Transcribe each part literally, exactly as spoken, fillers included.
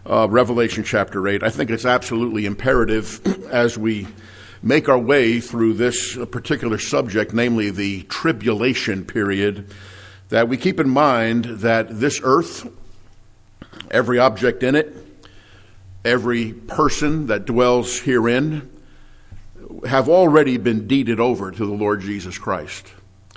uh, Revelation chapter eight. I think it's absolutely imperative as we make our way through this particular subject, namely the tribulation period, that we keep in mind that this earth, every object in it, every person that dwells herein, have already been deeded over to the Lord Jesus Christ.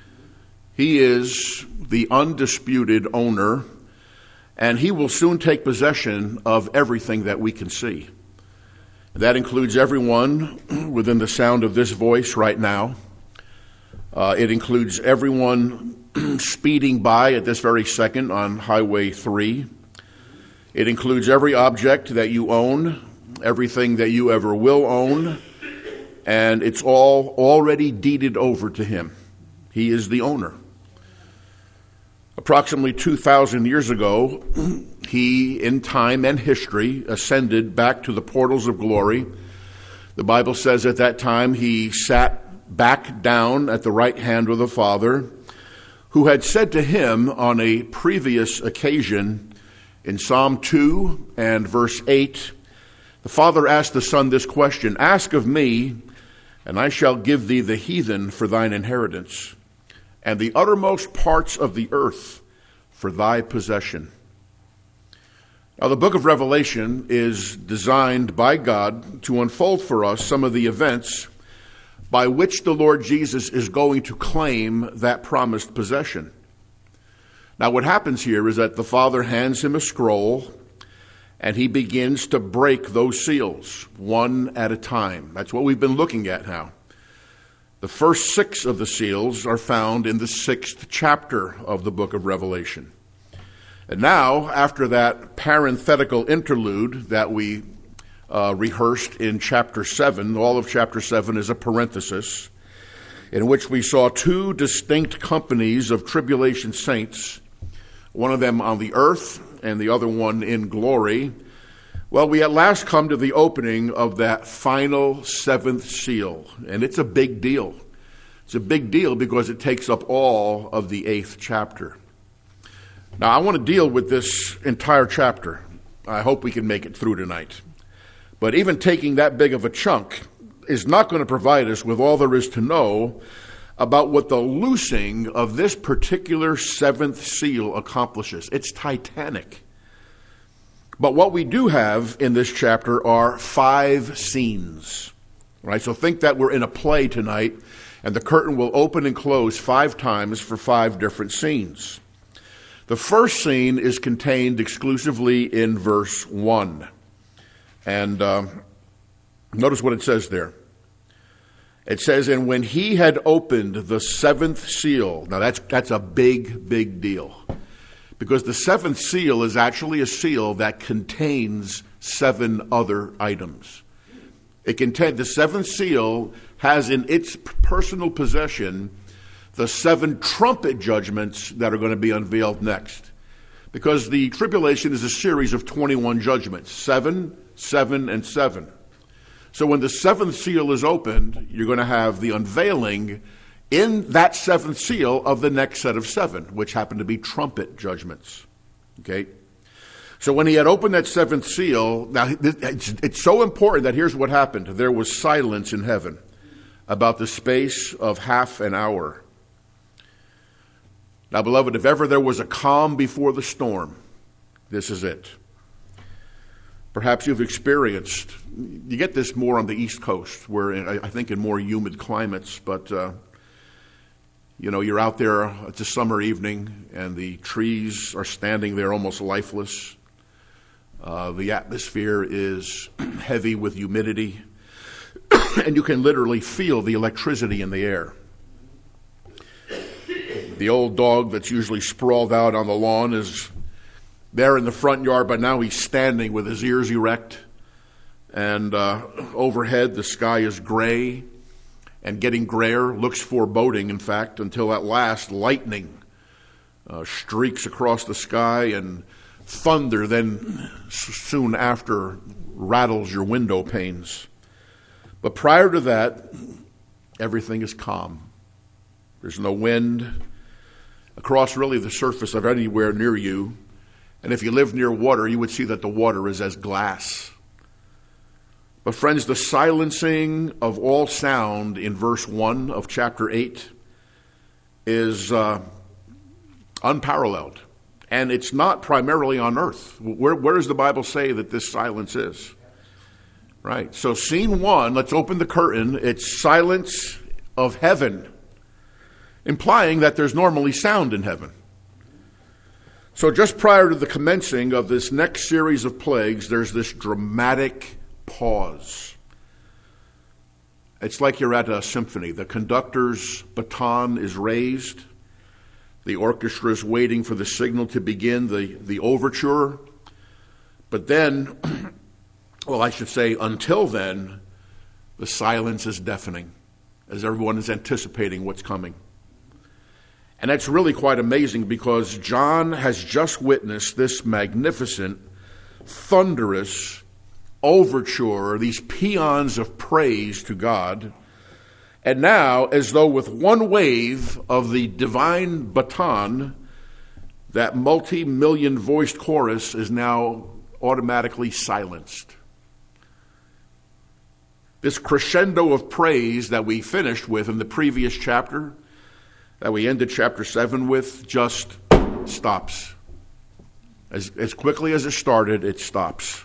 He is the undisputed owner, and he will soon take possession of everything that we can see. That includes everyone within the sound of this voice right now. Uh, it includes everyone speeding by at this very second on Highway three. It includes every object that you own, everything that you ever will own, and it's all already deeded over to him. He is the owner. Approximately two thousand years ago, he, in time and history, ascended back to the portals of glory. The Bible says at that time he sat back down at the right hand of the Father, who had said to him on a previous occasion in Psalm two and verse eight, the Father asked the Son this question, "Ask of me, and I shall give thee the heathen for thine inheritance, and the uttermost parts of the earth for thy possession." Now, the book of Revelation is designed by God to unfold for us some of the events by which the Lord Jesus is going to claim that promised possession. Now, what happens here is that the Father hands him a scroll, and he begins to break those seals one at a time. That's what we've been looking at now. The first six of the seals are found in the sixth chapter of the book of Revelation. And now, after that parenthetical interlude that we uh, rehearsed in chapter seven, all of chapter seven is a parenthesis, in which we saw two distinct companies of tribulation saints, one of them on the earth and the other one in glory. Well, we at last come to the opening of that final seventh seal, and it's a big deal. It's a big deal because it takes up all of the eighth chapter. Now, I want to deal with this entire chapter. I hope we can make it through tonight. But even taking that big of a chunk is not going to provide us with all there is to know about what the loosing of this particular seventh seal accomplishes. It's titanic. But what we do have in this chapter are five scenes. Right? So think that we're in a play tonight, and the curtain will open and close five times for five different scenes. The first scene is contained exclusively in verse one. And uh, notice what it says there. It says, "And when he had opened the seventh seal," now that's that's a big, big deal. Because the seventh seal is actually a seal that contains seven other items. It contains, the seventh seal has in its personal possession the seven trumpet judgments that are going to be unveiled next. Because the tribulation is a series of twenty-one judgments, seven, seven, and seven. So when the seventh seal is opened, you're going to have the unveiling in that seventh seal of the next set of seven, which happen to be trumpet judgments. Okay? So when he had opened that seventh seal, now it's, it's so important that here's what happened. There was silence in heaven about the space of half an hour. Now, beloved, if ever there was a calm before the storm, this is it. Perhaps you've experienced, you get this more on the East Coast, where in, I think in more humid climates, but, uh, you know, you're out there, it's a summer evening, and the trees are standing there almost lifeless. Uh, the atmosphere is heavy with humidity, and you can literally feel the electricity in the air. The old dog that's usually sprawled out on the lawn is there in the front yard, but now he's standing with his ears erect. And uh, overhead, the sky is gray and getting grayer, looks foreboding, in fact, until at last lightning uh, streaks across the sky, and thunder then soon after rattles your window panes. But prior to that, everything is calm. There's no wind across really the surface of anywhere near you, And if you live near water, you would see that the water is as glass. But friends, the silencing of all sound in verse one of chapter eight is uh, unparalleled. And it's not primarily on earth. Where, where does the Bible say that this silence is? Right. So scene one, let's open the curtain. It's silence of heaven, implying that there's normally sound in heaven. So just prior to the commencing of this next series of plagues, there's this dramatic pause. It's like you're at a symphony. The conductor's baton is raised. The orchestra is waiting for the signal to begin the, the overture. But then, well, I should say until then, the silence is deafening as everyone is anticipating what's coming. And that's really quite amazing because John has just witnessed this magnificent, thunderous overture, these paeans of praise to God. And now, as though with one wave of the divine baton, that multi-million voiced chorus is now automatically silenced. This crescendo of praise that we finished with in the previous chapter, that we ended chapter seven with, just stops. As, as quickly as it started, it stops.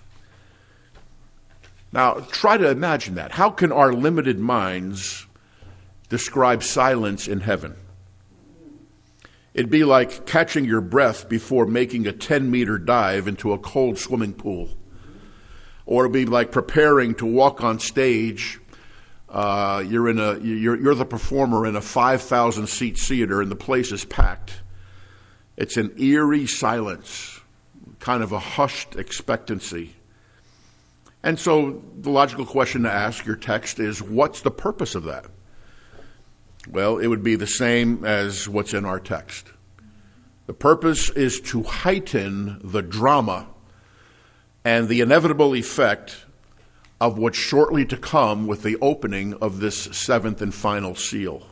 Now, try to imagine that. How can our limited minds describe silence in heaven? It'd be like catching your breath before making a ten-meter dive into a cold swimming pool. Or it'd be like preparing to walk on stage. Uh, you're in a you're you're the performer in a five thousand seat theater, and the place is packed. It's an eerie silence, kind of a hushed expectancy. And so the logical question to ask your text is, what's the purpose of that? Well, it would be the same as what's in our text. The purpose is to heighten the drama and the inevitable effect of what's shortly to come with the opening of this seventh and final seal.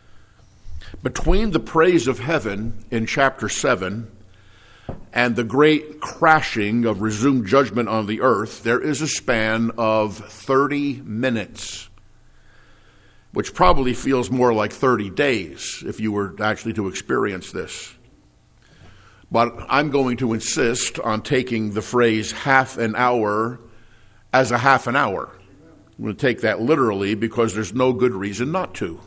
Between the praise of heaven in chapter seven and the great crashing of resumed judgment on the earth, there is a span of thirty minutes, which probably feels more like thirty days if you were actually to experience this. But I'm going to insist on taking the phrase half an hour as a half an hour. I'm going to take that literally because there's no good reason not to.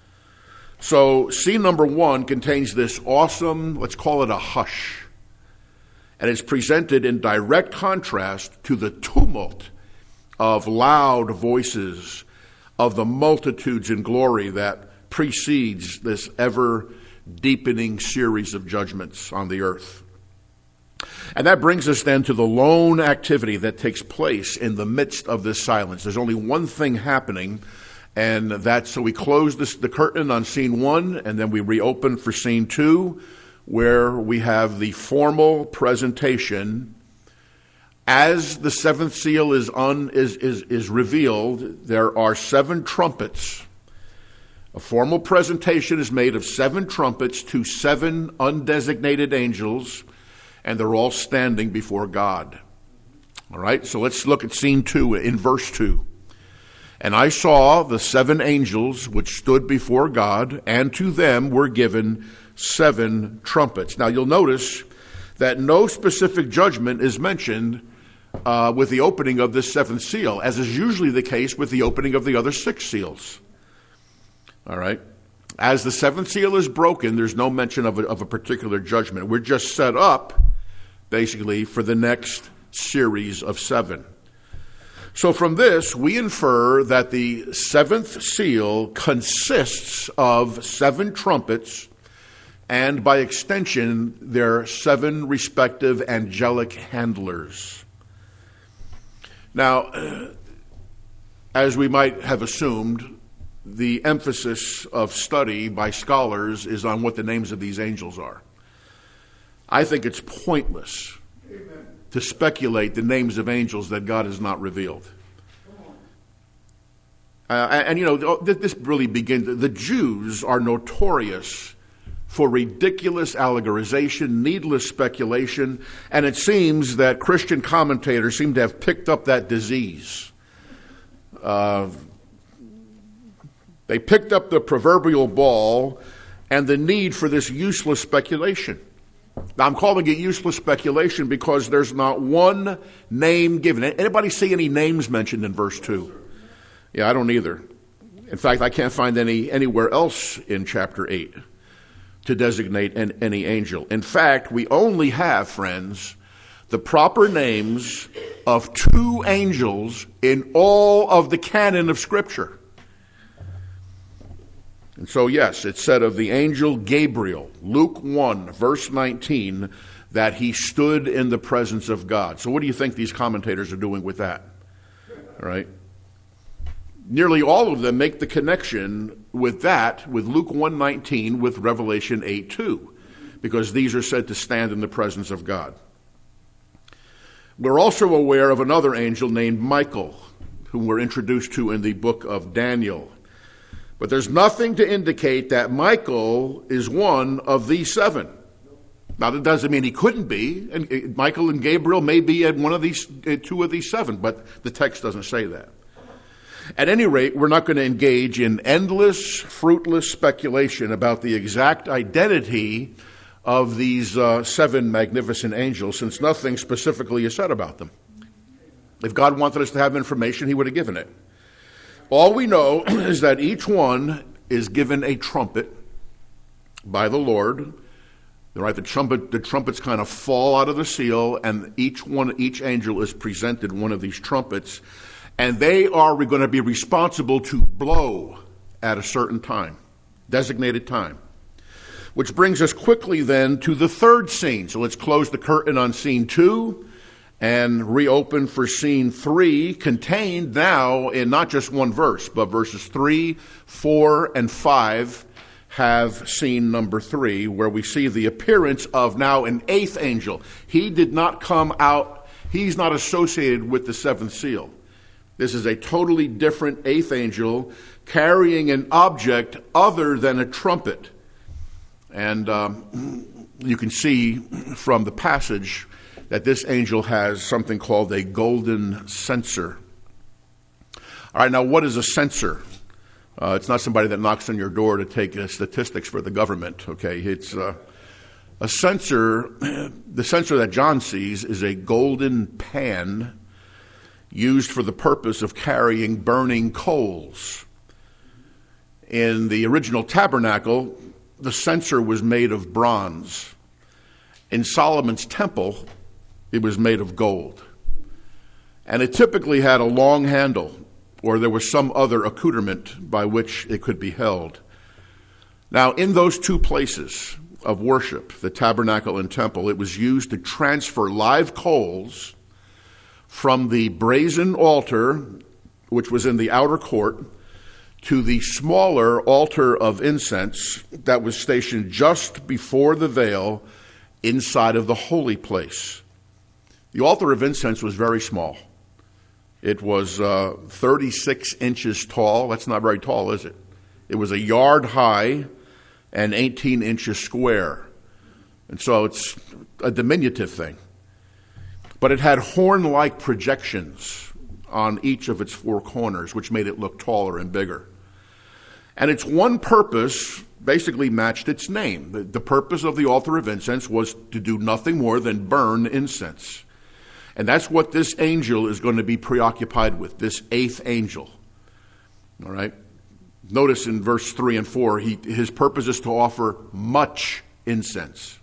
So scene number one contains this awesome, let's call it a hush. And it's presented in direct contrast to the tumult of loud voices of the multitudes in glory that precedes this ever deepening series of judgments on the earth. And that brings us then to the lone activity that takes place in the midst of this silence. There's only one thing happening, and that's, so we close this, the curtain on scene one, and then we reopen for scene two, where we have the formal presentation. As the seventh seal is, un, is, is, is revealed, there are seven trumpets. A formal presentation is made of seven trumpets to seven undesignated angels, and they're all standing before God. All right, so let's look at scene two in verse two. And I saw the seven angels which stood before God, and to them were given seven trumpets. Now you'll notice that no specific judgment is mentioned uh, with the opening of this seventh seal, as is usually the case with the opening of the other six seals. All right. As the seventh seal is broken, there's no mention of a, of a particular judgment. We're just set up, basically, for the next series of seven. So from this, we infer that the seventh seal consists of seven trumpets, and by extension, their seven respective angelic handlers. Now, as we might have assumed, the emphasis of study by scholars is on what the names of these angels are. I think it's pointless Amen. To speculate the names of angels that God has not revealed. Uh, and, and, you know, this really begins, the Jews are notorious for ridiculous allegorization, needless speculation, and it seems that Christian commentators seem to have picked up that disease. Uh, they picked up the proverbial ball and the need for this useless speculation. Now, I'm calling it useless speculation because there's not one name given. Anybody see any names mentioned in verse two? Yeah, I don't either. In fact, I can't find any anywhere else in chapter eight to designate an, any angel. In fact, we only have, friends, the proper names of two angels in all of the canon of Scripture. And so, yes, it said of the angel Gabriel, Luke one, verse nineteen, that he stood in the presence of God. So what do you think these commentators are doing with that? All right. Nearly all of them make the connection with that, with Luke one nineteen, with Revelation eight two, because these are said to stand in the presence of God. We're also aware of another angel named Michael, whom we're introduced to in the book of Daniel. But there's nothing to indicate that Michael is one of these seven. Now, that doesn't mean he couldn't be, and Michael and Gabriel may be at one of these, two of these seven, but the text doesn't say that. At any rate, we're not going to engage in endless, fruitless speculation about the exact identity of these uh, seven magnificent angels, since nothing specifically is said about them. If God wanted us to have information, he would have given it. All we know is that each one is given a trumpet by the Lord. Right, the trumpet, the trumpets kind of fall out of the seal, and each one, each angel is presented one of these trumpets, and they are going to be responsible to blow at a certain time, designated time. Which brings us quickly then to the third scene. So let's close the curtain on scene two and reopen for scene three, contained now in not just one verse, but verses three, four, and five have scene number three, where we see the appearance of now an eighth angel. He did not come out, he's not associated with the seventh seal. This is a totally different eighth angel carrying an object other than a trumpet. And um, you can see from the passage that this angel has something called a golden censer. All right, now what is a censer? Uh, it's not somebody that knocks on your door to take uh, statistics for the government, okay? It's uh, a censer. The censer that John sees is a golden pan used for the purpose of carrying burning coals. In the original tabernacle, the censer was made of bronze. In Solomon's temple, it was made of gold. And it typically had a long handle, or there was some other accoutrement by which it could be held. Now, in those two places of worship, the tabernacle and temple, it was used to transfer live coals from the brazen altar, which was in the outer court, to the smaller altar of incense that was stationed just before the veil inside of the holy place. The altar of incense was very small. It was uh, thirty-six inches tall. That's not very tall, is it? It was a yard high and eighteen inches square. And so it's a diminutive thing. But it had horn-like projections on each of its four corners, which made it look taller and bigger. And its one purpose basically matched its name. The, the purpose of the altar of incense was to do nothing more than burn incense. And that's what this angel is going to be preoccupied with, this eighth angel. All right? Notice in verse three and four, he, his purpose is to offer much incense.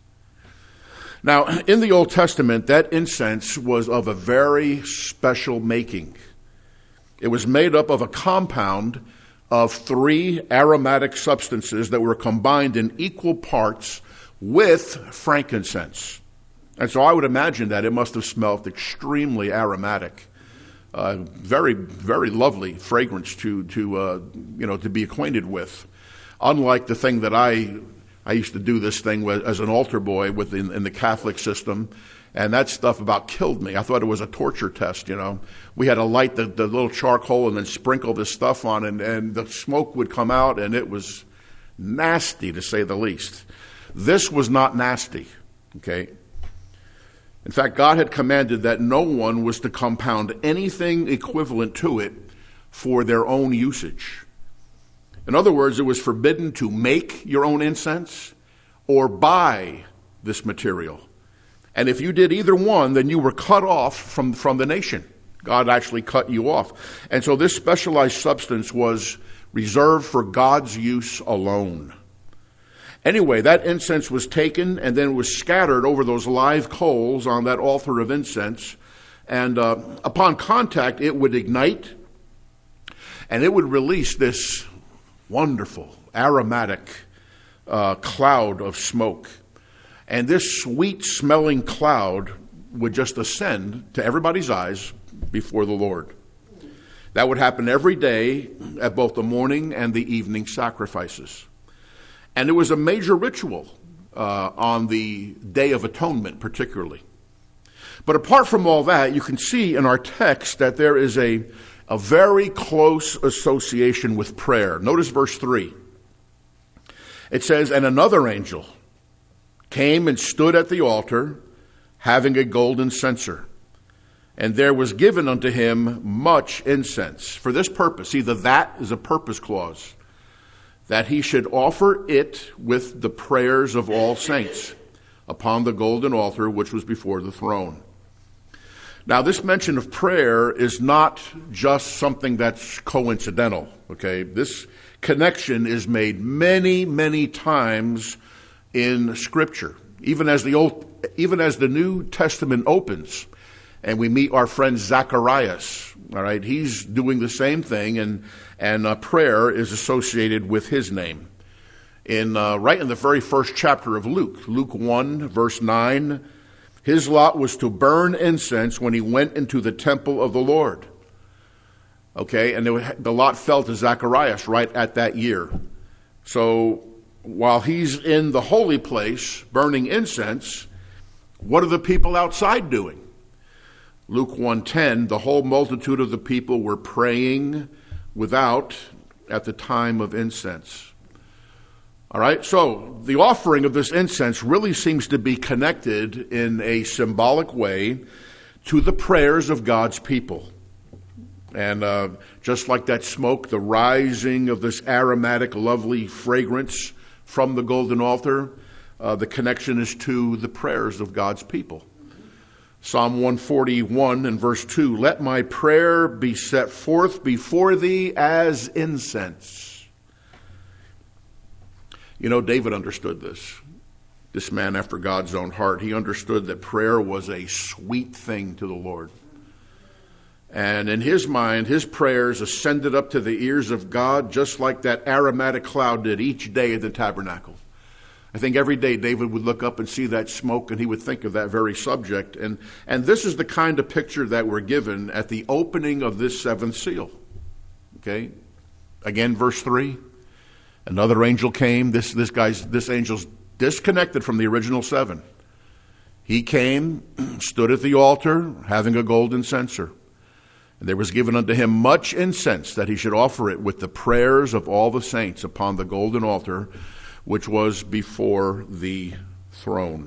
Now, in the Old Testament, that incense was of a very special making. It was made up of a compound of three aromatic substances that were combined in equal parts with frankincense. And so I would imagine that it must have smelled extremely aromatic, uh, very, very lovely fragrance to, to uh, you know, to be acquainted with. Unlike the thing that I, I used to do this thing with, as an altar boy within in the Catholic system, and that stuff about killed me. I thought it was a torture test, you know. We had to light the, the little charcoal and then sprinkle this stuff on, and, and the smoke would come out, and it was nasty, to say the least. This was not nasty, okay? In fact, God had commanded that no one was to compound anything equivalent to it for their own usage. In other words, it was forbidden to make your own incense or buy this material. And if you did either one, then you were cut off from, from the nation. God actually cut you off. And so this specialized substance was reserved for God's use alone. Anyway, that incense was taken and then was scattered over those live coals on that altar of incense. And uh, upon contact, it would ignite and it would release this wonderful, aromatic uh, cloud of smoke. And this sweet-smelling cloud would just ascend to everybody's eyes before the Lord. That would happen every day at both the morning and the evening sacrifices. And it was a major ritual uh, on the Day of Atonement particularly. But apart from all that, you can see in our text that there is a, a very close association with prayer. Notice verse three. It says, "And another angel came and stood at the altar, having a golden censer. And there was given unto him much incense." For this purpose, either that is a purpose clause, that he should offer it with the prayers of all saints upon the golden altar which was before the throne. Now, this mention of prayer is not just something that's coincidental, okay? This connection is made many, many times in Scripture. Even as the old, even as the New Testament opens, and we meet our friend Zacharias, all right, he's doing the same thing, and and uh, prayer is associated with his name. In uh, right in the very first chapter of Luke, Luke one, verse nine, his lot was to burn incense when he went into the temple of the Lord. Okay, and was, the lot fell to Zacharias right at that year. So while he's in the holy place burning incense, what are the people outside doing? Luke one ten, the whole multitude of the people were praying without at the time of incense. All right, so the offering of this incense really seems to be connected in a symbolic way to the prayers of God's people. And uh, just like that smoke, the rising of this aromatic, lovely fragrance from the golden altar, uh, the connection is to the prayers of God's people. Psalm one forty-one and verse two, "Let my prayer be set forth before thee as incense." You know, David understood this. This man after God's own heart. He understood that prayer was a sweet thing to the Lord. And in his mind, his prayers ascended up to the ears of God just like that aromatic cloud did each day at the tabernacle. I think every day David would look up and see that smoke and he would think of that very subject. And, and this is the kind of picture that we're given at the opening of this seventh seal. Okay? Again, verse three. Another angel came. This, this guy's, this angel's disconnected from the original seven. He came, stood at the altar, having a golden censer. And there was given unto him much incense, that he should offer it with the prayers of all the saints upon the golden altar, which was before the throne.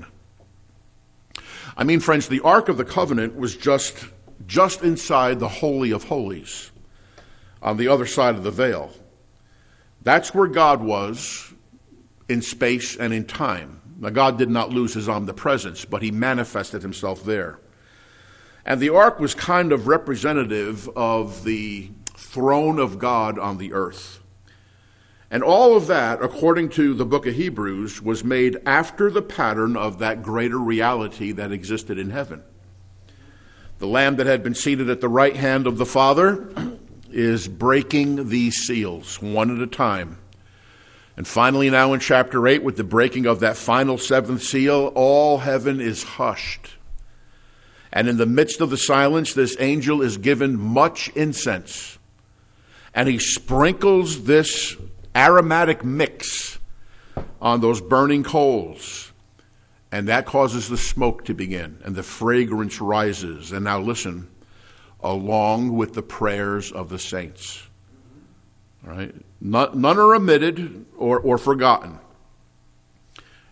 I mean, friends, the Ark of the Covenant was just, just inside the Holy of Holies, on the other side of the veil. That's where God was in space and in time. Now, God did not lose his omnipresence, but he manifested himself there. And the ark was kind of representative of the throne of God on the earth. And all of that, according to the book of Hebrews, was made after the pattern of that greater reality that existed in heaven. The Lamb that had been seated at the right hand of the Father is breaking these seals one at a time. And finally now in chapter eight, with the breaking of that final seventh seal, all heaven is hushed. And in the midst of the silence, this angel is given much incense. And he sprinkles this aromatic mix on those burning coals. And that causes the smoke to begin, and the fragrance rises. And now listen, along with the prayers of the saints. All right? None are omitted or, or forgotten.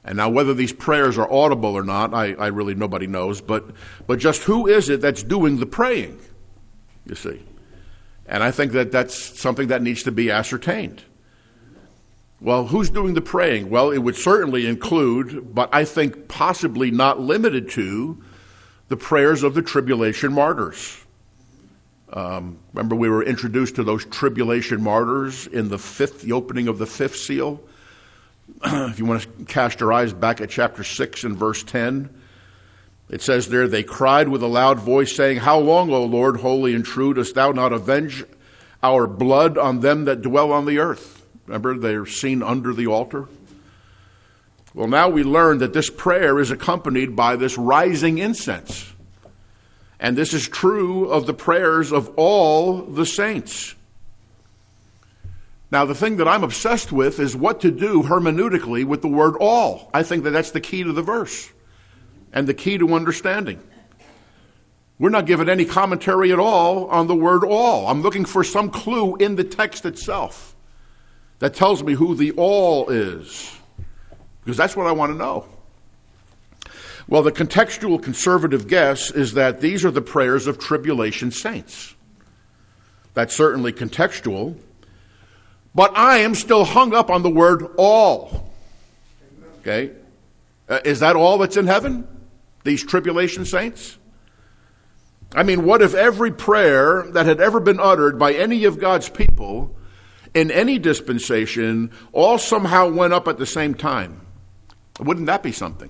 And now whether these prayers are audible or not, I, I really, nobody knows, but, but just who is it that's doing the praying, you see? And I think that that's something that needs to be ascertained. Well, who's doing the praying? Well, it would certainly include, but I think possibly not limited to, the prayers of the tribulation martyrs. Um, remember, we were introduced to those tribulation martyrs in the fifth, the opening of the fifth seal. If you want to cast your eyes back at chapter six and verse ten, it says there, they cried with a loud voice, saying, how long, O Lord, holy and true, dost thou not avenge our blood on them that dwell on the earth? Remember, they're seen under the altar. Well, now we learn that this prayer is accompanied by this rising incense. And this is true of the prayers of all the saints. Now, the thing that I'm obsessed with is what to do hermeneutically with the word all. I think that that's the key to the verse and the key to understanding. We're not given any commentary at all on the word all. I'm looking for some clue in the text itself that tells me who the all is, because that's what I want to know. Well, the contextual conservative guess is that these are the prayers of tribulation saints. That's certainly contextual. But I am still hung up on the word all. Okay? Uh, is that all that's in heaven? These tribulation saints? I mean, what if every prayer that had ever been uttered by any of God's people in any dispensation all somehow went up at the same time? Wouldn't that be something?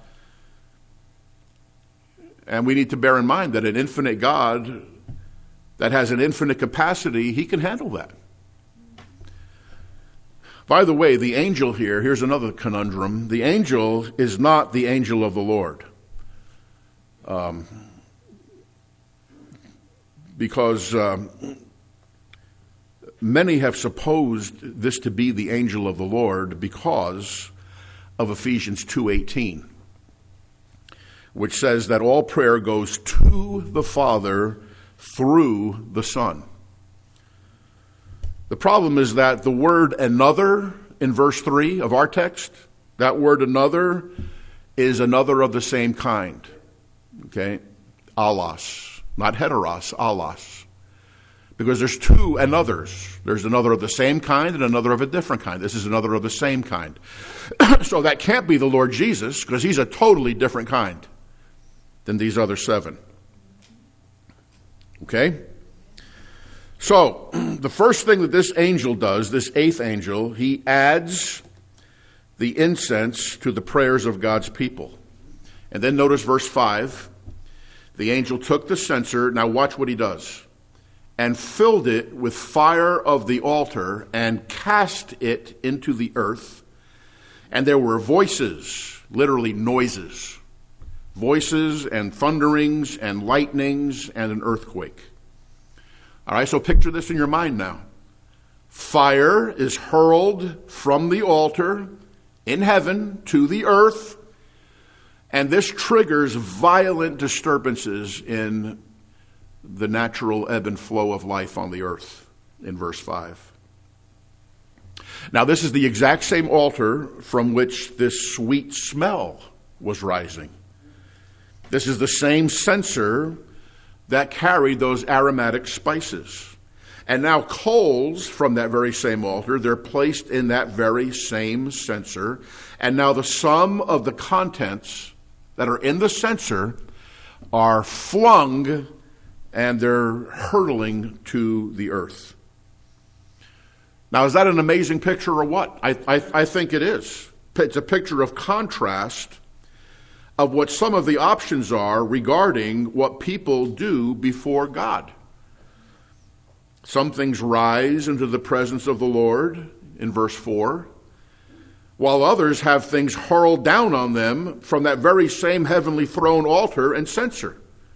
And we need to bear in mind that an infinite God that has an infinite capacity, he can handle that. By the way, the angel here, here's another conundrum. The angel is not the angel of the Lord. Um, because um, many have supposed this to be the angel of the Lord because of Ephesians two eighteen, which says that all prayer goes to the Father through the Son. The problem is that the word another in verse three of our text, that word another is another of the same kind. Okay? Allos. Not heteros, allos. Because there's two anothers. There's another of the same kind and another of a different kind. This is another of the same kind. So that can't be the Lord Jesus, because he's a totally different kind than these other seven. Okay? So, the first thing that this angel does, this eighth angel, he adds the incense to the prayers of God's people. And then notice verse five. The angel took the censer, now watch what he does, and filled it with fire of the altar and cast it into the earth. And there were voices, literally noises, voices and thunderings and lightnings and an earthquake. All right, so picture this in your mind now. Fire is hurled from the altar in heaven to the earth, and this triggers violent disturbances in the natural ebb and flow of life on the earth in verse five. Now, this is the exact same altar from which this sweet smell was rising. This is the same censer that carried those aromatic spices. And now coals from that very same altar, they're placed in that very same censer. And now the sum of the contents that are in the censer are flung and they're hurtling to the earth. Now, is that an amazing picture or what? I, I, I think it is. It's a picture of contrast of what some of the options are regarding what people do before God. Some things rise into the presence of the Lord in verse four, while others have things hurled down on them from that very same heavenly throne altar and censer.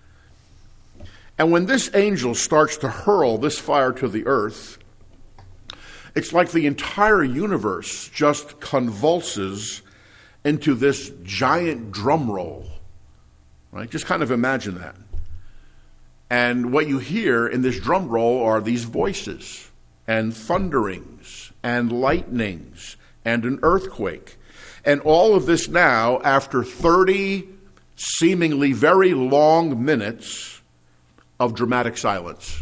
And when this angel starts to hurl this fire to the earth, it's like the entire universe just convulses into this giant drum roll, right? Just kind of imagine that. And what you hear in this drum roll are these voices and thunderings and lightnings and an earthquake. And all of this now after thirty seemingly very long minutes of dramatic silence.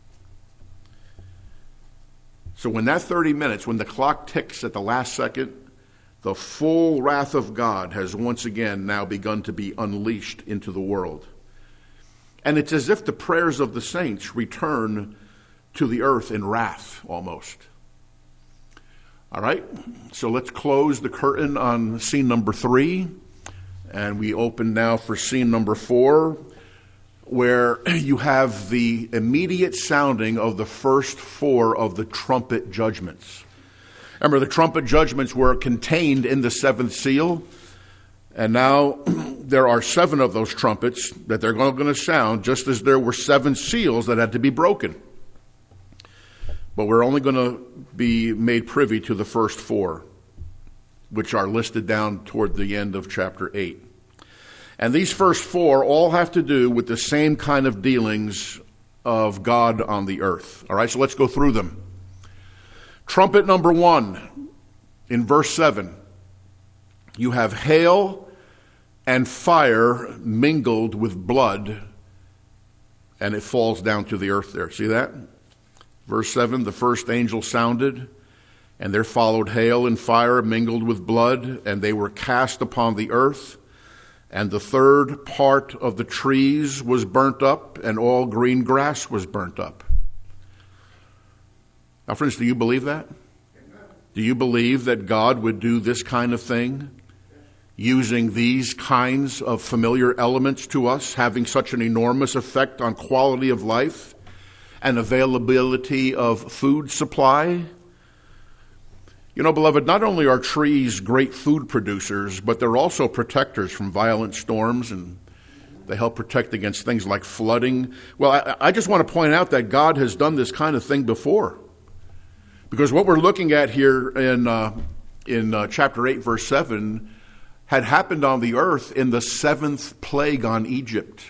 So when that thirty minutes, when the clock ticks at the last second, the full wrath of God has once again now begun to be unleashed into the world. And it's as if the prayers of the saints return to the earth in wrath almost. All right, so let's close the curtain on scene number three. And we open now for scene number four, where you have the immediate sounding of the first four of the trumpet judgments. Remember, the trumpet judgments were contained in the seventh seal, and now there are seven of those trumpets that they're going to sound, just as there were seven seals that had to be broken. But we're only going to be made privy to the first four, which are listed down toward the end of chapter eight. And these first four all have to do with the same kind of dealings of God on the earth. All right, so let's go through them. Trumpet number one, in verse seven, you have hail and fire mingled with blood, and it falls down to the earth there. See that? Verse seven, the first angel sounded, and there followed hail and fire mingled with blood, and they were cast upon the earth. And the third part of the trees was burnt up, and all green grass was burnt up. Now, friends, do you believe that? Do you believe that God would do this kind of thing, using these kinds of familiar elements to us, having such an enormous effect on quality of life and availability of food supply? You know, beloved, not only are trees great food producers, but they're also protectors from violent storms, and they help protect against things like flooding. Well, I, I just want to point out that God has done this kind of thing before. Because what we're looking at here in, uh, in uh, chapter eight, verse seven, had happened on the earth in the seventh plague on Egypt,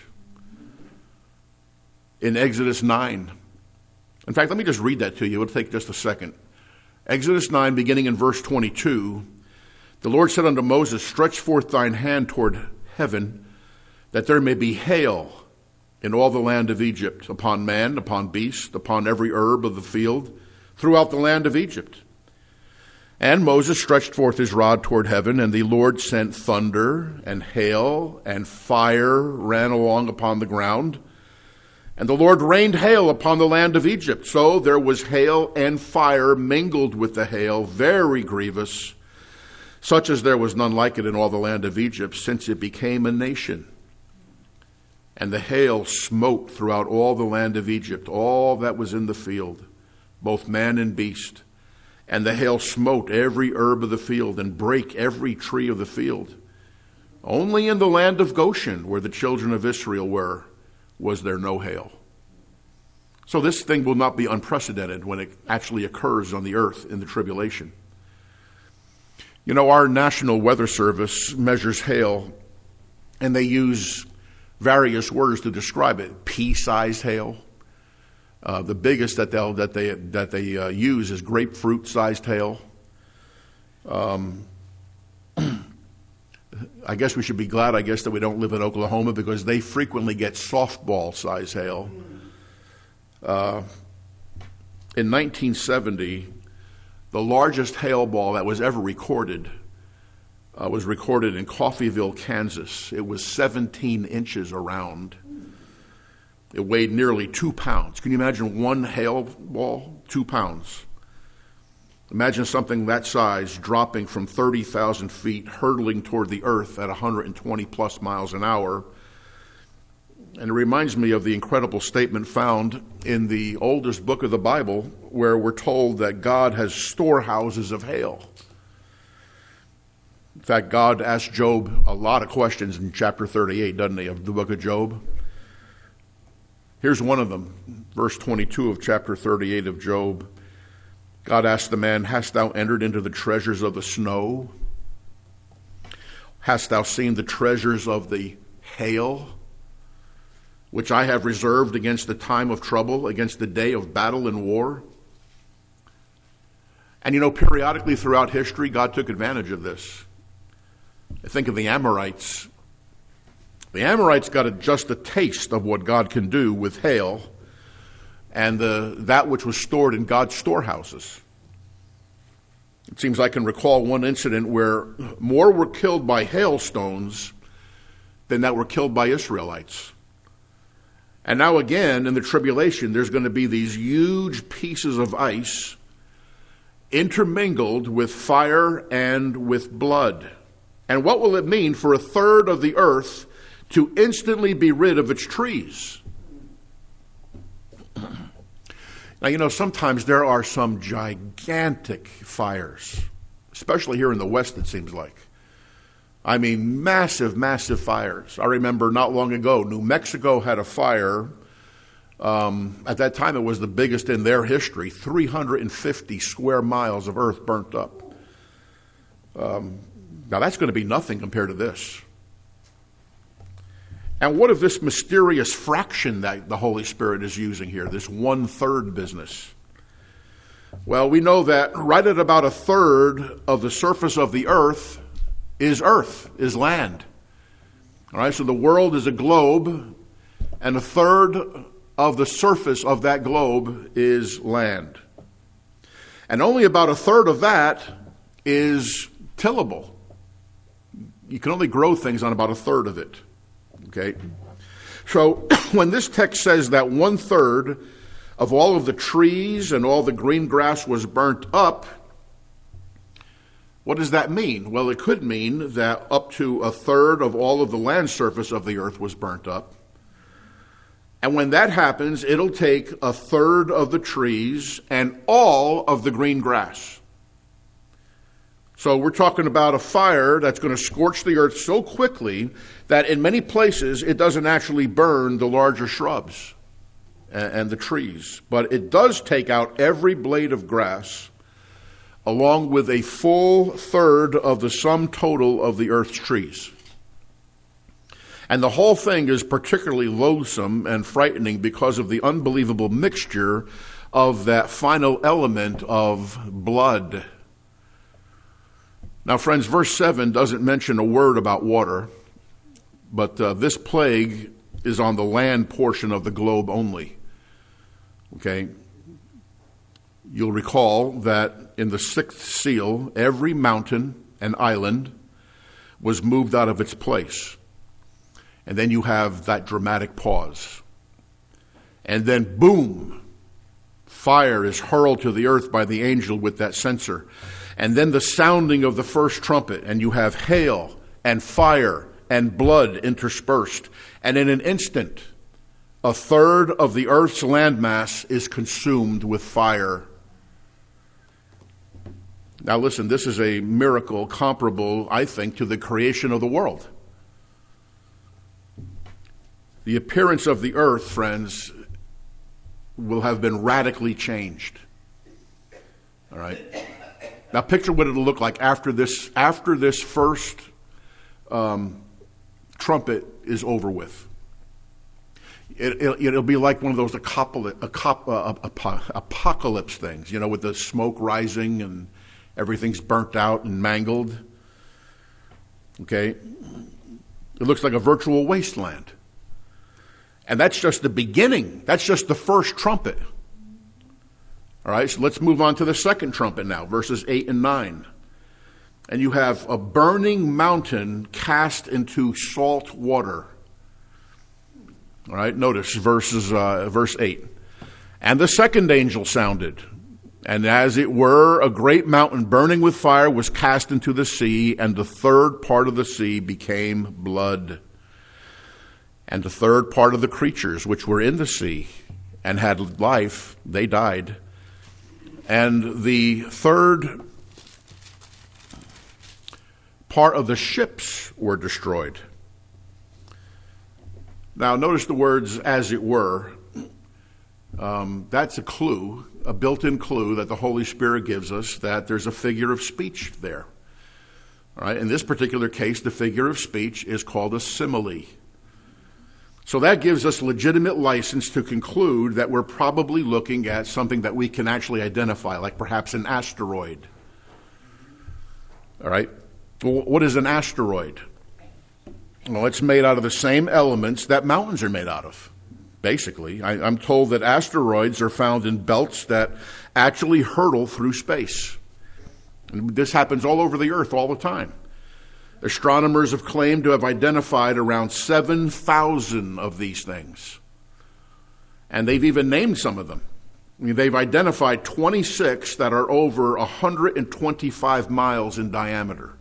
in Exodus nine. In fact, let me just read that to you. It'll take just a second. Exodus nine, beginning in verse twenty-two, the Lord said unto Moses, stretch forth thine hand toward heaven, that there may be hail in all the land of Egypt, upon man, upon beast, upon every herb of the field, throughout the land of Egypt. And Moses stretched forth his rod toward heaven, and the Lord sent thunder and hail, and fire ran along upon the ground. And the Lord rained hail upon the land of Egypt. So there was hail and fire mingled with the hail, very grievous, such as there was none like it in all the land of Egypt, since it became a nation. And the hail smote throughout all the land of Egypt, all that was in the field, both man and beast. And the hail smote every herb of the field, and brake every tree of the field. Only in the land of Goshen, where the children of Israel were, was there no hail. So this thing will not be unprecedented when it actually occurs on the earth in the tribulation. You know, our National Weather Service measures hail, and they use various words to describe it. Pea-sized hail. Uh, the biggest that they'll that they that they uh, use is grapefruit-sized hail. Um, I guess we should be glad, I guess, that we don't live in Oklahoma, because they frequently get softball-sized hail. Uh, in nineteen seventy, the largest hail ball that was ever recorded uh, was recorded in Coffeyville, Kansas. It was seventeen inches around. It weighed nearly two pounds. Can you imagine one hail ball? Two pounds. Imagine something that size dropping from thirty thousand feet, hurtling toward the earth at one hundred twenty plus miles an hour. And it reminds me of the incredible statement found in the oldest book of the Bible, where we're told that God has storehouses of hail. In fact, God asked Job a lot of questions in chapter thirty-eight, doesn't he, of the book of Job? Here's one of them, verse twenty-two of chapter thirty-eight of Job. God asked the man, hast thou entered into the treasures of the snow? Hast thou seen the treasures of the hail, which I have reserved against the time of trouble, against the day of battle and war? And you know, periodically throughout history, God took advantage of this. I think of the Amorites. The Amorites got a, just a taste of what God can do with hail and the, that which was stored in God's storehouses. It seems I can recall one incident where more were killed by hailstones than that were killed by Israelites. And now again, in the tribulation, there's going to be these huge pieces of ice intermingled with fire and with blood. And what will it mean for a third of the earth to instantly be rid of its trees? Now, you know, sometimes there are some gigantic fires, especially here in the West, it seems like. I mean, massive, massive fires. I remember not long ago, New Mexico had a fire. Um, at that time, it was the biggest in their history. three hundred fifty square miles of earth burnt up. Um, now, that's going to be nothing compared to this. And what of this mysterious fraction that the Holy Spirit is using here, this one-third business? Well, we know that right at about a third of the surface of the earth is earth, is land. All right, so the world is a globe, and a third of the surface of that globe is land. And only about a third of that is tillable. You can only grow things on about a third of it. Okay? So when this text says that one third of all of the trees and all the green grass was burnt up, what does that mean? Well, it could mean that up to a third of all of the land surface of the earth was burnt up. And when that happens, it'll take a third of the trees and all of the green grass. So we're talking about a fire that's going to scorch the earth so quickly that in many places it doesn't actually burn the larger shrubs and the trees. But it does take out every blade of grass along with a full third of the sum total of the earth's trees. And the whole thing is particularly loathsome and frightening because of the unbelievable mixture of that final element of blood. Now, friends, verse seven doesn't mention a word about water, but uh, this plague is on the land portion of the globe only. Okay? You'll recall that in the sixth seal, every mountain and island was moved out of its place. And then you have that dramatic pause. And then, boom, fire is hurled to the earth by the angel with that censer. And then the sounding of the first trumpet, and you have hail and fire and blood interspersed. And in an instant, a third of the earth's landmass is consumed with fire. Now listen, this is a miracle comparable, I think, to the creation of the world. The appearance of the earth, friends, will have been radically changed. All right? Now picture what it'll look like after this after this first um, trumpet is over with. It, it, it'll be like one of those apocalypse things, you know, with the smoke rising and everything's burnt out and mangled. Okay? It looks like a virtual wasteland. And that's just the beginning. That's just the first trumpet. All right, so let's move on to the second trumpet now, verses eight and nine. And you have a burning mountain cast into salt water. All right, notice verses, uh, verse eight. And the second angel sounded, and as it were, a great mountain burning with fire was cast into the sea, and the third part of the sea became blood. And the third part of the creatures which were in the sea and had life, they died. And the third part of the ships were destroyed. Now, notice the words, as it were. Um, that's a clue, a built-in clue that the Holy Spirit gives us that there's a figure of speech there. All right? In this particular case, the figure of speech is called a simile. So that gives us legitimate license to conclude that we're probably looking at something that we can actually identify, like perhaps an asteroid. All right? Well, what is an asteroid? Well, it's made out of the same elements that mountains are made out of, basically. I, I'm told that asteroids are found in belts that actually hurtle through space. And this happens all over the earth all the time. Astronomers have claimed to have identified around seven thousand of these things. And they've even named some of them. I mean, they've identified twenty-six that are over one hundred twenty-five miles in diameter.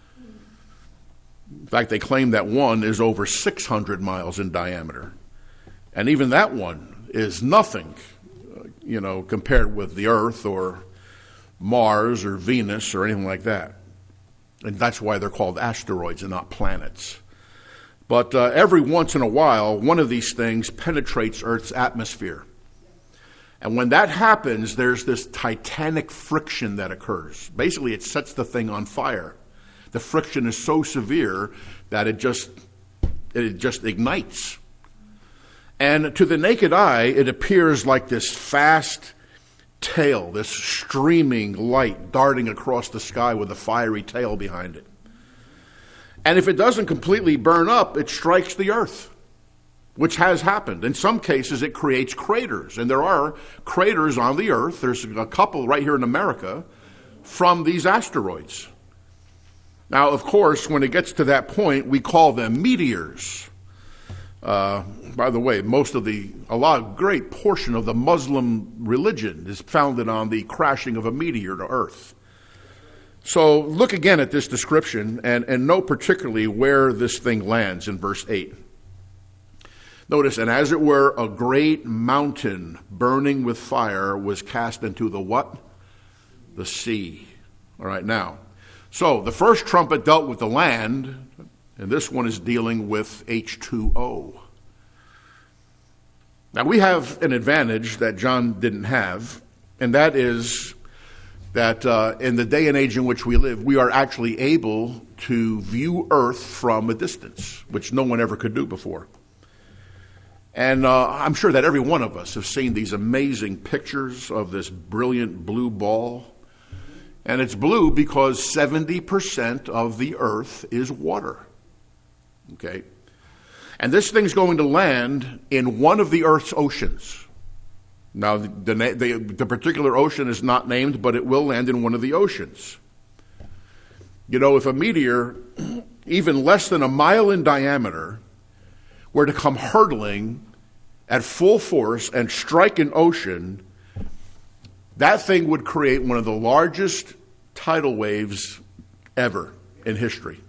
In fact, they claim that one is over six hundred miles in diameter. And even that one is nothing, you know, compared with the Earth or Mars or Venus or anything like that. And that's why they're called asteroids and not planets. But uh, every once in a while, one of these things penetrates Earth's atmosphere. And when that happens, there's this titanic friction that occurs. Basically, it sets the thing on fire. The friction is so severe that it just it just ignites. And to the naked eye, it appears like this fast tail, this streaming light darting across the sky with a fiery tail behind it. And if it doesn't completely burn up, it strikes the earth, which has happened. In some cases, it creates craters. And there are craters on the earth. There's a couple right here in America from these asteroids. Now, of course, when it gets to that point, we call them meteors. Uh, by the way, most of the, a lot, a great portion of the Muslim religion is founded on the crashing of a meteor to earth. So look again at this description and, and note particularly where this thing lands in verse eight. Notice, and as it were, a great mountain burning with fire was cast into the what? The sea. All right, now. So the first trumpet dealt with the land, and this one is dealing with H two O. Now we have an advantage that John didn't have, and that is that uh, in the day and age in which we live, we are actually able to view Earth from a distance, which no one ever could do before. And uh, I'm sure that every one of us have seen these amazing pictures of this brilliant blue ball. And it's blue because seventy percent of the earth is water. Okay? And this thing's going to land in one of the earth's oceans. Now, the, the, the particular ocean is not named, but it will land in one of the oceans. You know, if a meteor, even less than a mile in diameter, were to come hurtling at full force and strike an ocean, that thing would create one of the largest tidal waves ever in history.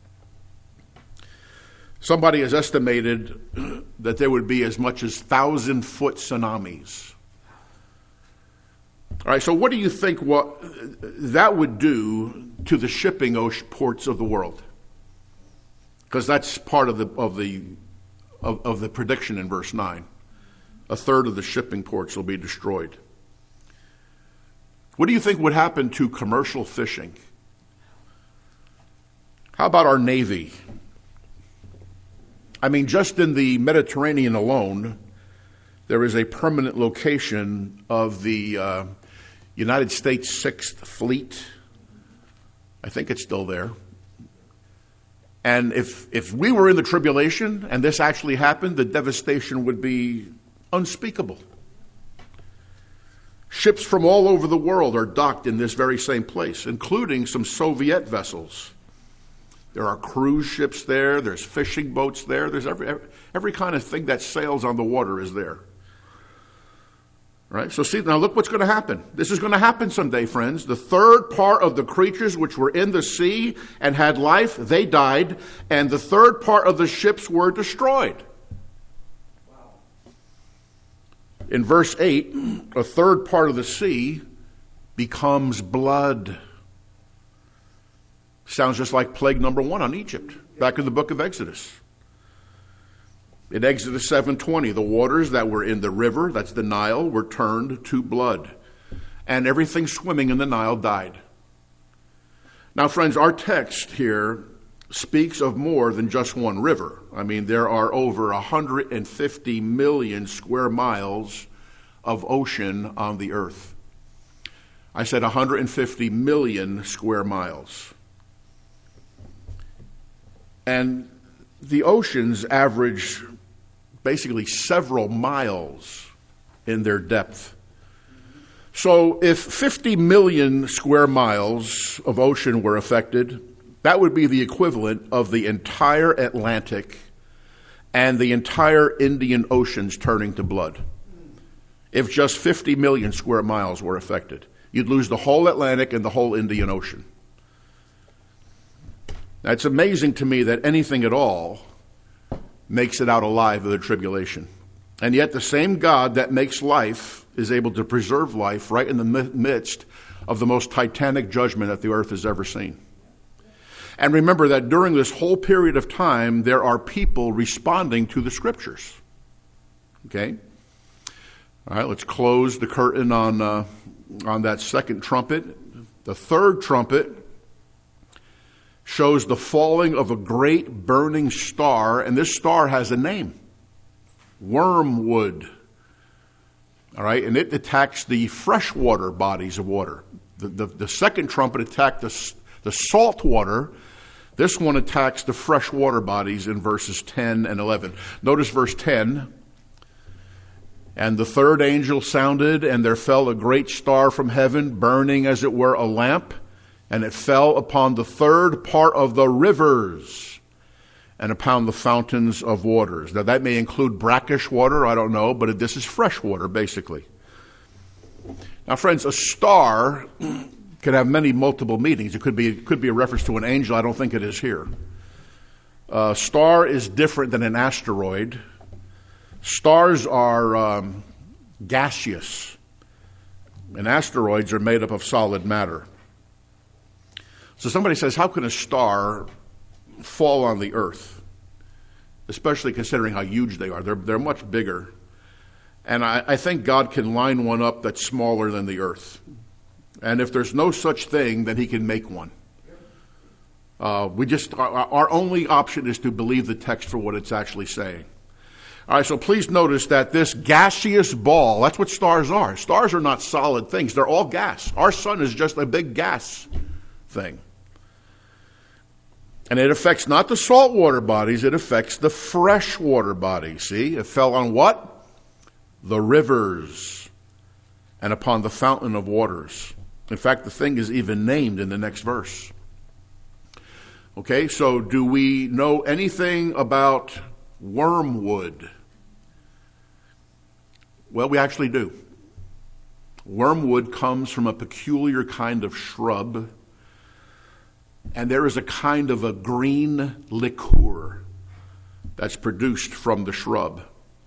Somebody has estimated that there would be as much as thousand-foot tsunamis. All right, so what do you think what that would do to the shipping ocean ports of the world? Because that's part of the of the of, of the prediction in verse nine. A third of the shipping ports will be destroyed. What do you think would happen to commercial fishing? How about our Navy? I mean, just in the Mediterranean alone, there is a permanent location of the uh, United States Sixth Fleet. I think it's still there. And if if we were in the tribulation and this actually happened, the devastation would be unspeakable. Ships from all over the world are docked in this very same place, including some Soviet vessels. There are cruise ships there. There's fishing boats there. There's every every, every kind of thing that sails on the water is there. Right? So see, now look what's going to happen. This is going to happen someday, friends. The third part of the creatures which were in the sea and had life, they died, and the third part of the ships were destroyed. In verse eight, a third part of the sea becomes blood. Sounds just like plague number one on Egypt, back in the book of Exodus. In Exodus seven twenty, the waters that were in the river, that's the Nile, were turned to blood. And everything swimming in the Nile died. Now, friends, our text here speaks of more than just one river. I mean, there are over one hundred fifty million square miles of ocean on the earth. I said one hundred fifty million square miles. And the oceans average basically several miles in their depth. So if fifty million square miles of ocean were affected, that would be the equivalent of the entire Atlantic and the entire Indian Oceans turning to blood. If just fifty million square miles were affected, you'd lose the whole Atlantic and the whole Indian Ocean. Now, it's amazing to me that anything at all makes it out alive of the tribulation. And yet the same God that makes life is able to preserve life right in the midst of the most titanic judgment that the earth has ever seen. And remember that during this whole period of time, there are people responding to the Scriptures. Okay? All right, let's close the curtain on, uh, on that second trumpet. The third trumpet shows the falling of a great burning star, and this star has a name. Wormwood. All right, and it attacks the freshwater bodies of water. The, the, the second trumpet attacked the, the salt water. This one attacks the freshwater bodies in verses ten and eleven. Notice verse ten. And the third angel sounded, and there fell a great star from heaven, burning as it were a lamp, and it fell upon the third part of the rivers and upon the fountains of waters. Now that may include brackish water, I don't know, but this is fresh water, basically. Now, friends, a star could have many multiple meanings. It could be, it could be a reference to an angel. I don't think it is here. A star is different than an asteroid. Stars are um, gaseous, and asteroids are made up of solid matter. So somebody says, how can a star fall on the earth? Especially considering how huge they are. They're, they're much bigger. And I, I think God can line one up that's smaller than the earth. And if there's no such thing, then he can make one. Uh, we just our, our only option is to believe the text for what it's actually saying. All right, so please notice that this gaseous ball, that's what stars are. Stars are not solid things. They're all gas. Our sun is just a big gas thing. And it affects not the saltwater bodies, it affects the freshwater bodies. See, it fell on what? The rivers and upon the fountain of waters. In fact, the thing is even named in the next verse. Okay, so do we know anything about wormwood? Well, we actually do. Wormwood comes from a peculiar kind of shrub, and there is a kind of a green liqueur that's produced from the shrub.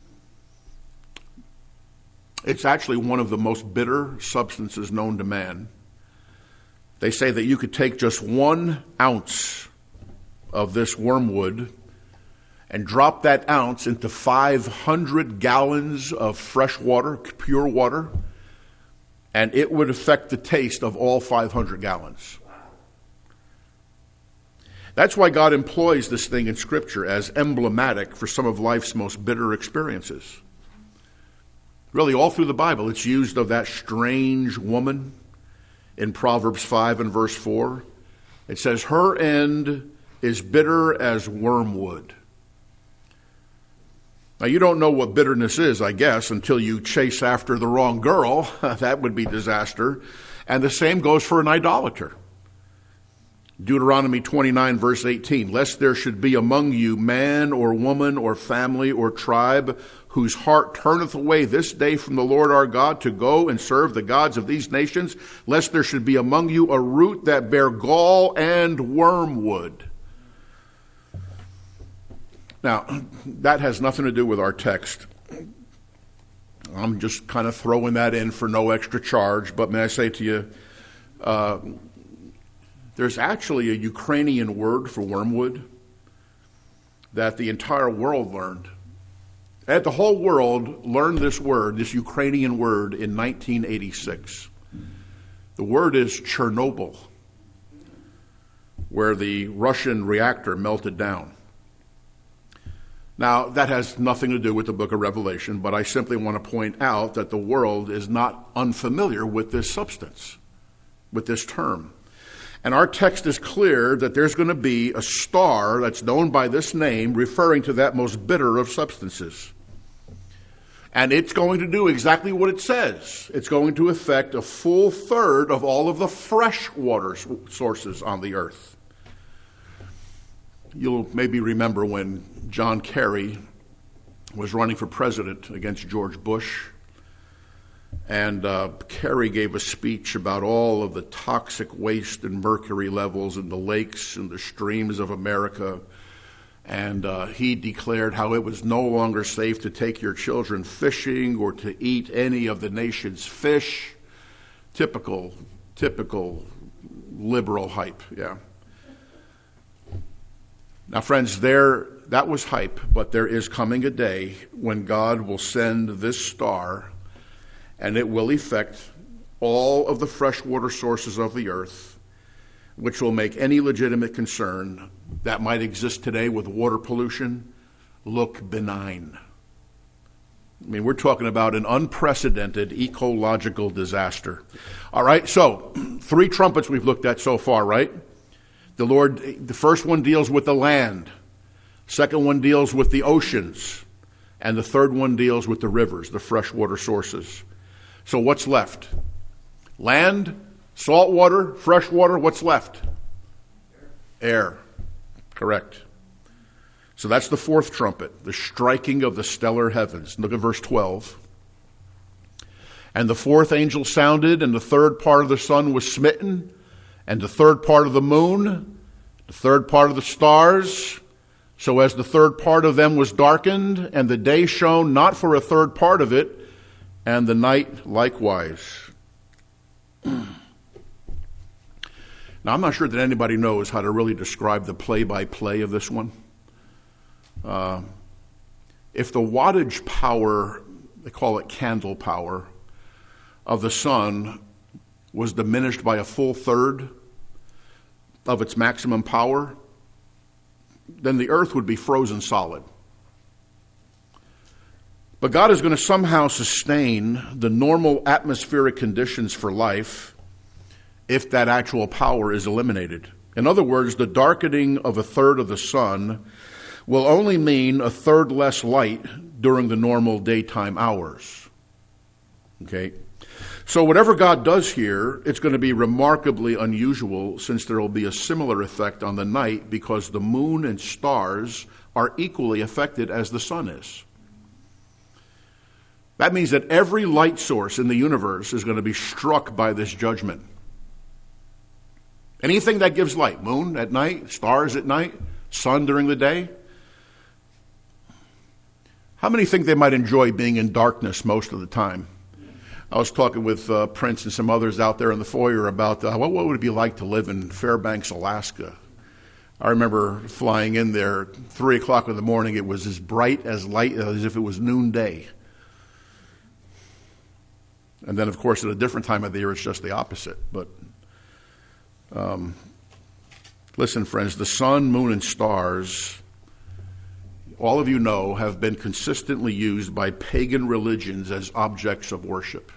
It's actually one of the most bitter substances known to man. They say that you could take just one ounce of this wormwood and drop that ounce into five hundred gallons of fresh water, pure water, and it would affect the taste of all five hundred gallons. That's why God employs this thing in Scripture as emblematic for some of life's most bitter experiences. Really, all through the Bible, it's used of that strange woman in Proverbs five and verse four. It says, her end is bitter as wormwood. Now, you don't know what bitterness is, I guess, until you chase after the wrong girl. That would be disaster. And the same goes for an idolater. Deuteronomy twenty-nine, verse eighteen, lest there should be among you man or woman or family or tribe whose heart turneth away this day from the Lord our God to go and serve the gods of these nations, lest there should be among you a root that bear gall and wormwood. Now, that has nothing to do with our text. I'm just kind of throwing that in for no extra charge, but may I say to you, uh, there's actually a Ukrainian word for wormwood that the entire world learned. And the whole world learned this word, this Ukrainian word, in nineteen eighty-six. The word is Chernobyl, where the Russian reactor melted down. Now, that has nothing to do with the book of Revelation, but I simply want to point out that the world is not unfamiliar with this substance, with this term. And our text is clear that there's going to be a star that's known by this name, referring to that most bitter of substances. And it's going to do exactly what it says. It's going to affect a full third of all of the fresh water sources on the earth. You'll maybe remember when John Kerry was running for president against George Bush. And uh, Kerry gave a speech about all of the toxic waste and mercury levels in the lakes and the streams of America. And uh, he declared how it was no longer safe to take your children fishing or to eat any of the nation's fish. Typical, typical liberal hype, yeah. Now, friends, there that was hype, but there is coming a day when God will send this star, and it will affect all of the freshwater sources of the earth, which will make any legitimate concern that might exist today with water pollution look benign. I mean, we're talking about an unprecedented ecological disaster. All right, so three trumpets we've looked at so far, right? The Lord, the first one deals with the land. Second one deals with the oceans. And the third one deals with the rivers, the freshwater sources. So what's left? Land, salt water, fresh water, what's left? Air. Correct. So that's the fourth trumpet, the striking of the stellar heavens. Look at verse twelve. And the fourth angel sounded, and the third part of the sun was smitten, and the third part of the moon, the third part of the stars, so as the third part of them was darkened, and the day shone not for a third part of it, and the night likewise. Now, I'm not sure that anybody knows how to really describe the play-by-play of this one. Uh, if the wattage power, they call it candle power, of the sun was diminished by a full third of its maximum power, then the earth would be frozen solid. But God is going to somehow sustain the normal atmospheric conditions for life if that actual power is eliminated. In other words, the darkening of a third of the sun will only mean a third less light during the normal daytime hours. Okay? So whatever God does here, it's going to be remarkably unusual, since there will be a similar effect on the night because the moon and stars are equally affected as the sun is. That means that every light source in the universe is going to be struck by this judgment. Anything that gives light, moon at night, stars at night, sun during the day. How many think they might enjoy being in darkness most of the time? I was talking with uh, Prince and some others out there in the foyer about uh, what, what would it be like to live in Fairbanks, Alaska. I remember flying in there three o'clock in the morning. It was as bright as light as if it was noonday. And then, of course, at a different time of the year, it's just the opposite. But um, listen, friends, the sun, moon, and stars, all of you know, have been consistently used by pagan religions as objects of worship.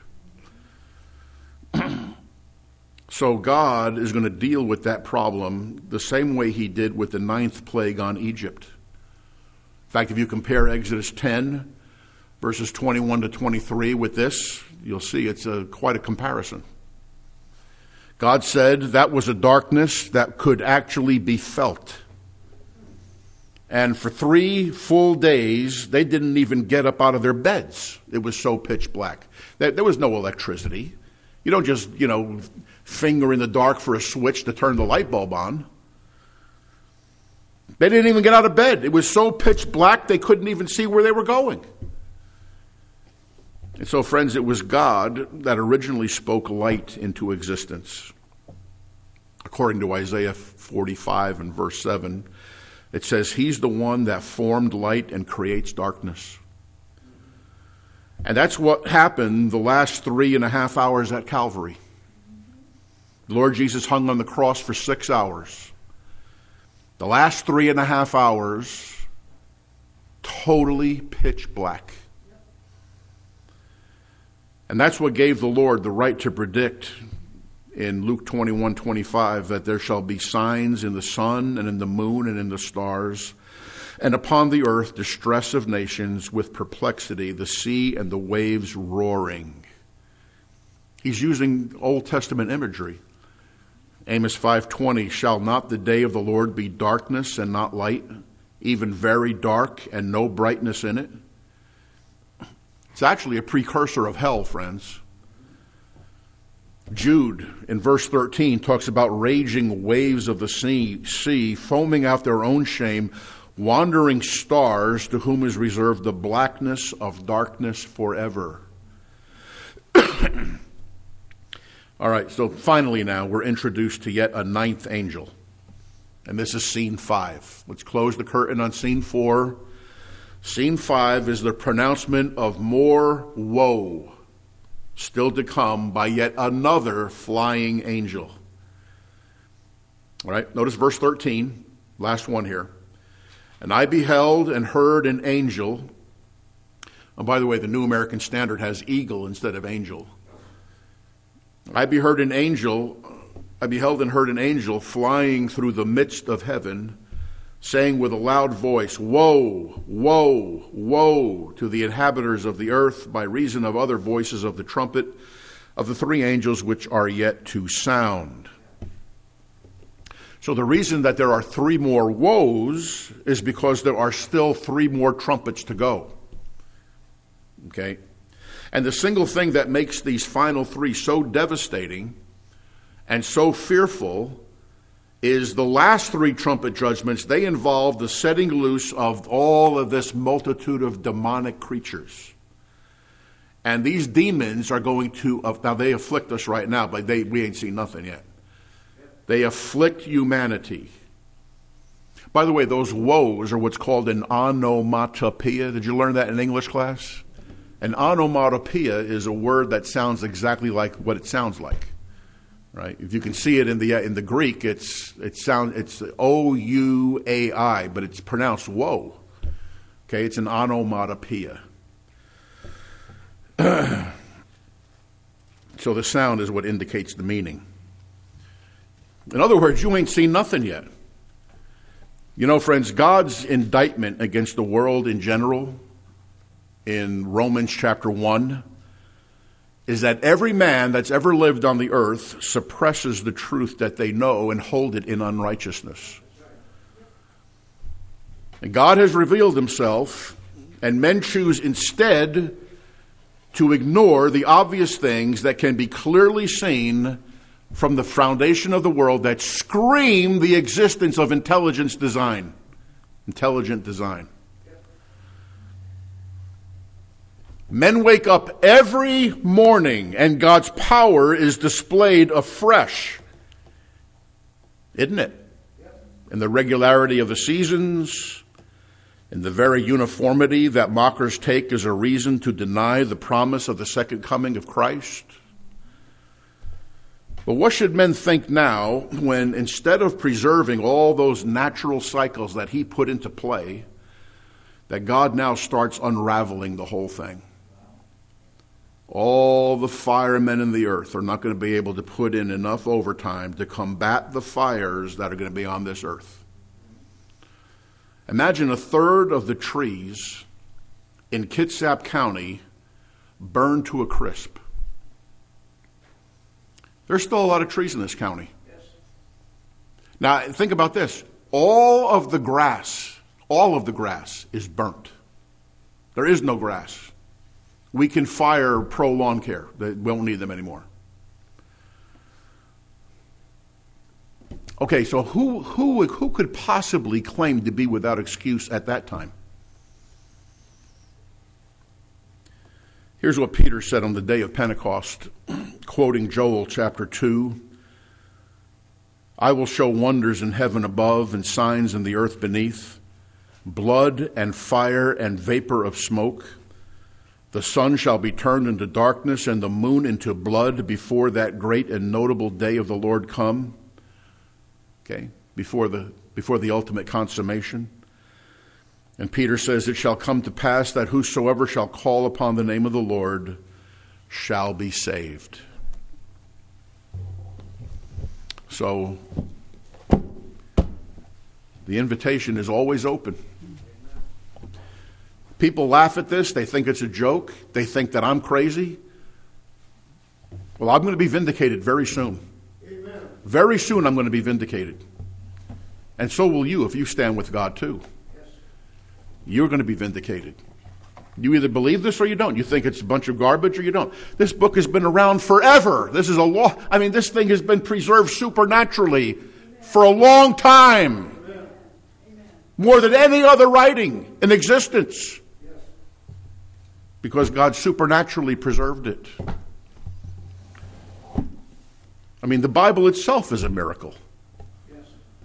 So God is going to deal with that problem the same way he did with the ninth plague on Egypt. In fact, if you compare Exodus ten, verses twenty-one to twenty-three with this, you'll see it's a, quite a comparison. God said that was a darkness that could actually be felt. And for three full days, they didn't even get up out of their beds. It was so pitch black. There, there was no electricity. You don't just, you know, finger in the dark for a switch to turn the light bulb on. They didn't even get out of bed. It was so pitch black they couldn't even see where they were going. And so, friends, it was God that originally spoke light into existence. According to Isaiah forty-five and verse seven, it says, he's the one that formed light and creates darkness. And that's what happened the last three and a half hours at Calvary. The Lord Jesus hung on the cross for six hours. The last three and a half hours, totally pitch black. And that's what gave the Lord the right to predict in Luke twenty-one twenty-five that there shall be signs in the sun and in the moon and in the stars, and upon the earth distress of nations with perplexity, the sea and the waves roaring. He's using Old Testament imagery. Amos five twenty, shall not the day of the Lord be darkness and not light, even very dark and no brightness in it? It's actually a precursor of hell, friends. Jude, in verse thirteen, talks about raging waves of the sea, sea, foaming out their own shame, wandering stars to whom is reserved the blackness of darkness forever. All right, so finally now we're introduced to yet a ninth angel. And this is scene five. Let's close the curtain on scene four. Scene five is the pronouncement of more woe still to come by yet another flying angel. All right, notice verse thirteen, last one here. And I beheld and heard an angel. And by the way, the New American Standard has eagle instead of angel. I beheld an angel, I beheld and heard an angel flying through the midst of heaven, saying with a loud voice, Woe, woe, woe to the inhabitants of the earth by reason of other voices of the trumpet of the three angels which are yet to sound. So the reason that there are three more woes is because there are still three more trumpets to go. Okay? And the single thing that makes these final three so devastating and so fearful is the last three trumpet judgments. They involve the setting loose of all of this multitude of demonic creatures. And these demons are going to, now they afflict us right now, but they we ain't seen nothing yet. They afflict humanity. By the way, those woes are what's called an onomatopoeia. Did you learn that in English class? An onomatopoeia is a word that sounds exactly like what it sounds like. Right? If you can see it in the in the Greek, it's it sound it's O U A I, but it's pronounced woe. Okay, it's an onomatopoeia. So the sound is what indicates the meaning. In other words, you ain't seen nothing yet. You know, friends, God's indictment against the world in general in Romans chapter one is that every man that's ever lived on the earth suppresses the truth that they know and hold it in unrighteousness. And God has revealed himself, and men choose instead to ignore the obvious things that can be clearly seen from the foundation of the world that scream the existence of intelligence design, intelligent design. Men wake up every morning and God's power is displayed afresh, isn't it? In the regularity of the seasons, in the very uniformity that mockers take as a reason to deny the promise of the second coming of Christ. But what should men think now when instead of preserving all those natural cycles that he put into play, that God now starts unraveling the whole thing? All the firemen in the earth are not going to be able to put in enough overtime to combat the fires that are going to be on this earth. Imagine a third of the trees in Kitsap County burned to a crisp. There's still a lot of trees in this county. Yes. Now, think about this. All of the grass, all of the grass is burnt. There is no grass. We can fire Pro Lawn Care. We won't need them anymore. Okay, so who, who, who could possibly claim to be without excuse at that time? Here's what Peter said on the day of Pentecost, quoting Joel chapter two. I will show wonders in heaven above and signs in the earth beneath, blood and fire and vapor of smoke. The sun shall be turned into darkness and the moon into blood before that great and notable day of the Lord come. Okay, before the before the ultimate consummation. And Peter says, it shall come to pass that whosoever shall call upon the name of the Lord shall be saved. So the invitation is always open. People laugh at this. They think it's a joke. They think that I'm crazy. Well, I'm going to be vindicated very soon. Amen. Very soon I'm going to be vindicated. And so will you if you stand with God too. Yes. You're going to be vindicated. You either believe this or you don't. You think it's a bunch of garbage or you don't. This book has been around forever. This is a law. I mean, this thing has been preserved supernaturally for a long time. Amen. More than any other writing in existence. Because God supernaturally preserved it. I mean, the Bible itself is a miracle. Yes.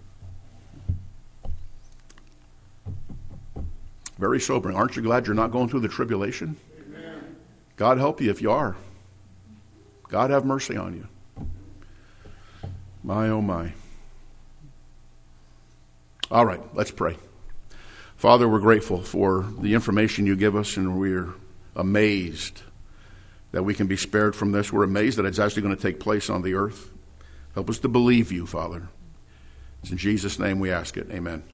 Very sobering. Aren't you glad you're not going through the tribulation? Amen. God help you if you are. God have mercy on you. My, oh my. All right, let's pray. Father, we're grateful for the information you give us, and we're amazed that we can be spared from this. We're amazed that it's actually going to take place on the earth. Help us to believe you, Father. It's in Jesus' name we ask it. Amen.